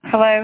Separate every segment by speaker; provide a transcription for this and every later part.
Speaker 1: Hello?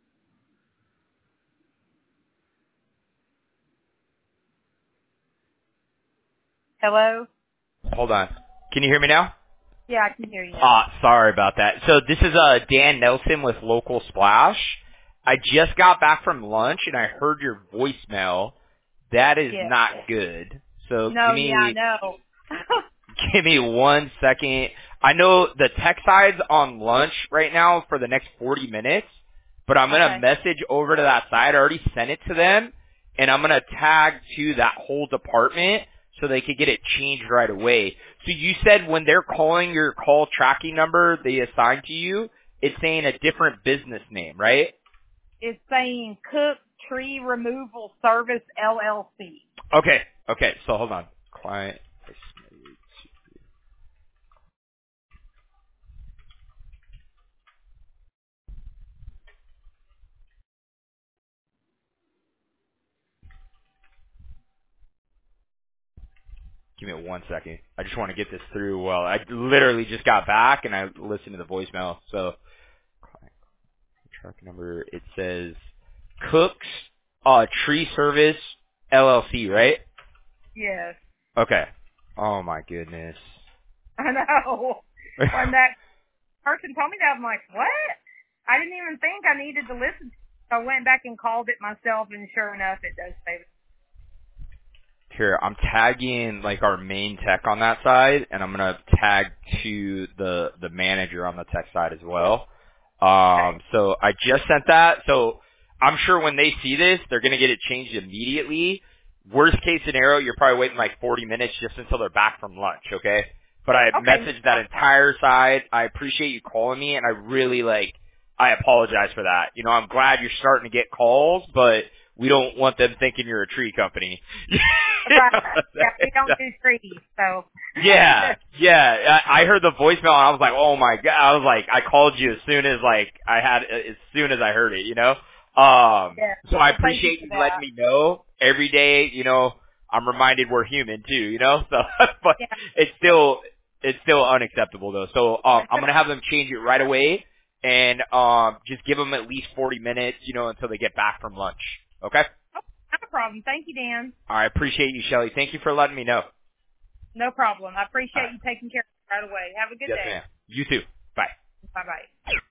Speaker 1: Hello?
Speaker 2: Hold on. Can you hear me now?
Speaker 1: Yeah, I can hear you.
Speaker 2: Sorry about that. So this is Dan Nelson with Local Splash. I just got back from lunch and I heard your voicemail. That is
Speaker 1: Yeah.
Speaker 2: not good. So
Speaker 1: No, yeah, I know.
Speaker 2: give me 1 second. I know the tech side's on lunch right now for the next 40 minutes, but I'm going to
Speaker 1: Okay.
Speaker 2: message over to that side. I already sent it to them, and I'm going to tag to that whole department so they could get it changed right away. So you said when they're calling your call tracking number they assigned to you, it's saying a different business name, right?
Speaker 1: It's saying Cook Tree Removal Service LLC.
Speaker 2: Okay. Okay. So hold on. Client. Give me 1 second. I just want to get this through. Well, I literally just got back and I listened to the voicemail. So, client truck number, it says Cook's Tree Service LLC, right?
Speaker 1: Yes.
Speaker 2: Okay. Oh my goodness.
Speaker 1: I know. When that person told me that, I'm like, what? I didn't even think I needed to listen to it. So I went back and called it myself, and sure enough, it does say that.
Speaker 2: Here, I'm tagging like our main tech on that side, and I'm gonna tag to the manager on the tech side as well.
Speaker 1: Okay.
Speaker 2: So I just sent that. So I'm sure when they see this, they're gonna get it changed immediately. Worst case scenario, you're probably waiting like 40 minutes just until they're back from lunch, okay? But I
Speaker 1: Okay.
Speaker 2: messaged that entire side. I appreciate you calling me, and I really I apologize for that. You know, I'm glad you're starting to get calls, but we don't want them thinking you're a tree company.
Speaker 1: Right. Yeah, we don't do trees, so.
Speaker 2: Yeah. I heard the voicemail and I was like, oh my god. I was like, I called you as soon as as soon as I heard it, you know?
Speaker 1: Yeah.
Speaker 2: So I
Speaker 1: Well, thank you
Speaker 2: appreciate
Speaker 1: for
Speaker 2: you letting
Speaker 1: that.
Speaker 2: me know every day, you know, I'm reminded we're human too, you know? So, but
Speaker 1: Yeah.
Speaker 2: it's still unacceptable though. So, I'm gonna have them change it right away and, just give them at least 40 minutes, you know, until they get back from lunch. Okay?
Speaker 1: Oh, not a problem. Thank you, Dan.
Speaker 2: I appreciate you, Shelly. Thank you for letting me know.
Speaker 1: No problem. I
Speaker 2: All
Speaker 1: appreciate
Speaker 2: right.
Speaker 1: you taking care of it right away. Have a good
Speaker 2: Yes,
Speaker 1: day.
Speaker 2: ma'am. You too. Bye.
Speaker 1: Bye-bye.